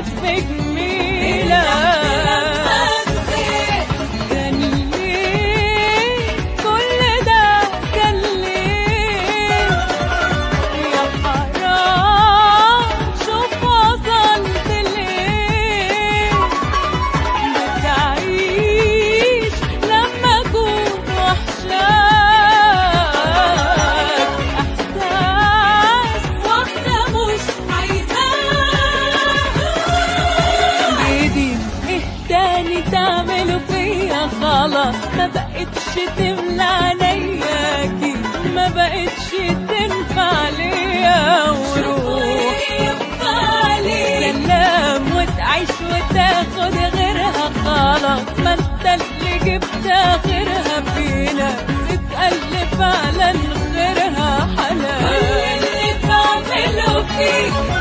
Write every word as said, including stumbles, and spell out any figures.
بجميلة. كان ليه كل ده؟ كان ليه يا حرام؟ شوف وصلت ليه. بتعيش لما أكون وحشاك إحساس واحدة مش عايزاه. جديد إيه تاني تعملوا فيا؟ خلاص ما بقتش تملى عينياكي، ما بقتش تنفع ليا. وروح سلام وتعيش وتاخد غيرها. خلاص ما انت اللي جبت غيرها فينا، تتقلب فعلا غيرها حلال. كل اللي بعمله فيك